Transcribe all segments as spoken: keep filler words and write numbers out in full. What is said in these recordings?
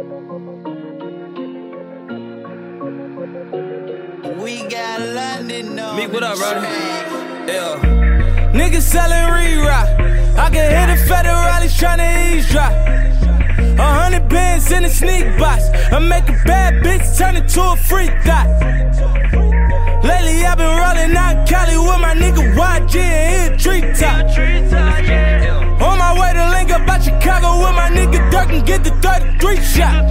We got London on Meek, what up, brother? Yeah. Niggas selling re-rock. I can hear the federales tryna eavesdrop. A hundred bands in a sneak box. I make a bad bitch turn into a freak thought. Lately I've been rolling out Cali with my nigga Y G and hit treetop. On my way to link up out Chicago with my nigga Dirk and get the thirty-three shot.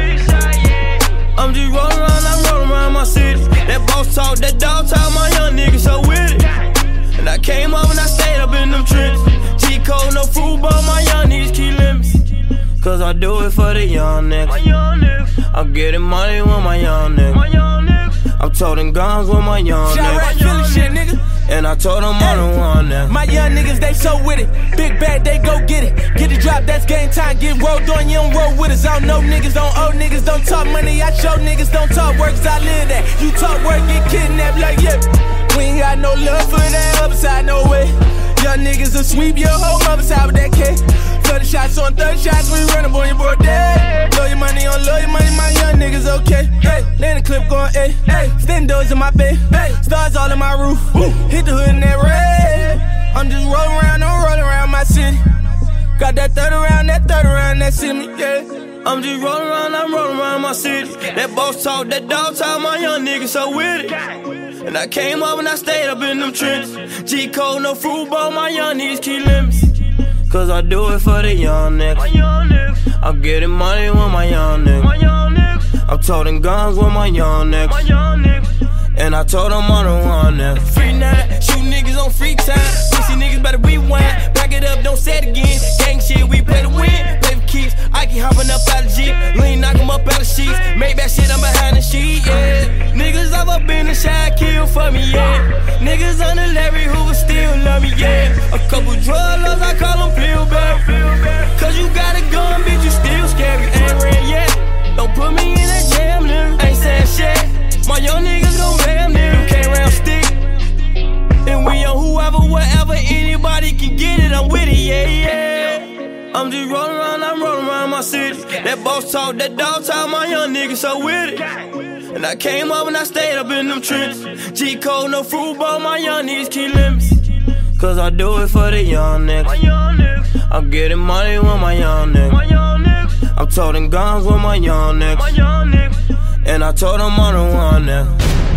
I'm just rollin' around, I'm rollin' around my city. That boss talk, that dog talk, my young niggas so with it. And I came up and I stayed up in them trenches. G-code, no football, my young niggas keep limits. Cause I do it for the young niggas. I'm getting money with my young niggas. I'm toting guns with my young niggas. Philly shit, nigga. And I told them I don't want that. My young niggas, they so with it. Big bag, they go get it. Get the drop, that's game time. Get rolled on, you don't roll with us. I don't know niggas, don't owe niggas, don't talk money. I show niggas, don't talk work, cause I live that. You talk work, get kidnapped like yeah. We ain't got no love for that other side, no way. Young niggas will sweep your whole mother side with that K. thirty shots on thirty shots, we run up on your boy dead. Blow your money on low your money, my young niggas okay. Hey, land the clip going, hey, hey. Stand doors in my bed, hey. Stars all in my roof. Woo. Hit the hood in that red. I'm just rolling around, I'm rolling around my city. Got that thirty round, that thirty round, that semi, yeah. I'm just rolling around, I'm rolling around my city. That boss talk, that dog talk, my young niggas so with it. And I came up and I stayed up in them trenches. G-code, no football, my young niggas keep limits. Cause I do it for the young niggas. I'm getting money with my young niggas. I'm toting guns with my young niggas. And I told them I don't want that. Free night, shoot niggas on free time. Pussy niggas better rewind. Back it up, don't say it again. Gang shit, we play to win. Play for keeps. I keep hopping up out of Jeep. Lean, knock him up out of sheets. Make that shit, I'm behind the sheet, yeah. Niggas I've up in the shot, kill for me, yeah. Niggas on the Larry Hoover still love me, yeah. A couple drug lords, I call them Pillsbury. Cause you got a gun, bitch, you still scary. Ain't ran yet. Don't put me in that jam, nigga. Ain't saying shit. My young niggas gon' ram, nigga. Can't round stick. And we on whoever, whatever, anybody can get it. I'm with it, yeah, yeah. I'm just rollin' around, I'm rollin' around my city. That boss talk, that dog talk, my young niggas so with it. And I came up and I stayed up in them trenches. G-code, no football, my young niggas keep limits. Cause I do it for the young niggas. I'm getting money with my young niggas. I'm toting guns with my young niggas. And I told them I don't want that.